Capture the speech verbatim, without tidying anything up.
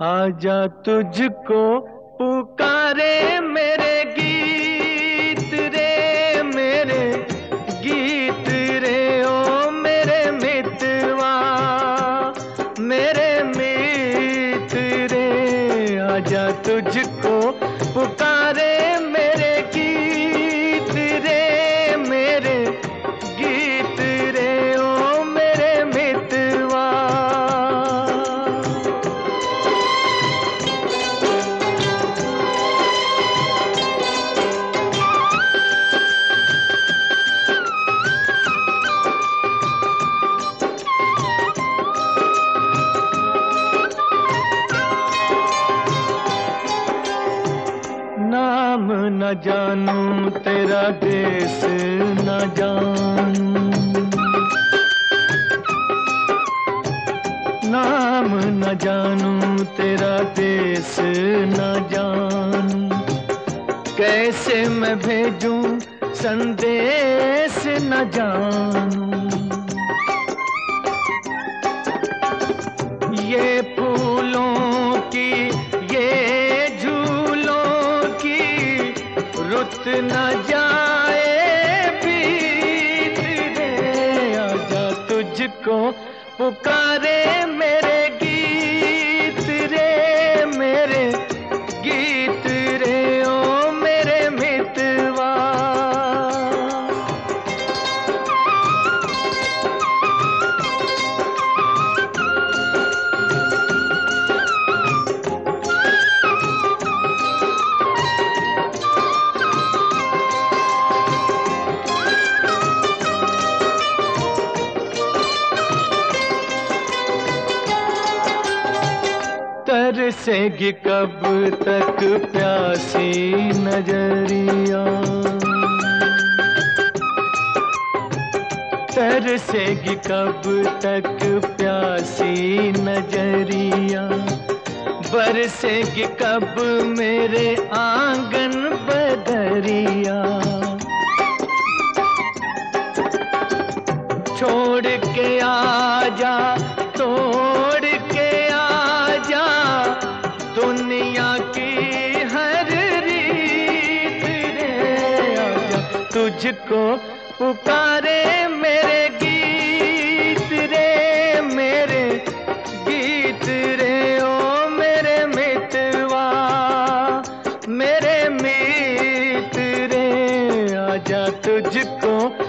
आजा तुझको पुकारे मेरे गीत रे, मेरे गीत रे ओ मेरे मितवा, मेरे मित रे। आजा तुझको पुकारे मेरे गीत रे, मेरे गीत रे ओ मेरे मितवा। नाम न जानूं तेरा देश न जानूं, नाम न जानूं तेरा देश न जानूं। कैसे मैं भेजूं संदेश न जानूं। ये फूलों की ये रुत न जाए बीत रे। आजा तुझको पुकारे मेरे गीत रे, मेरे गीत रे ओ मेरे मितवा। तरसेगी कब तक प्यासी नजरिया, तरसेगी कब तक प्यासी नजरिया। बरसेगी कब मेरे आंगन बदरिया। छोड़ के आजा तोड़ के आजा दुनिया की हर रीत रे। आजा तुझको पुकारे मेरे गीत रे, मेरे गीत रे ओ मेरे मितवा, मेरे मित रे। आजा तुझको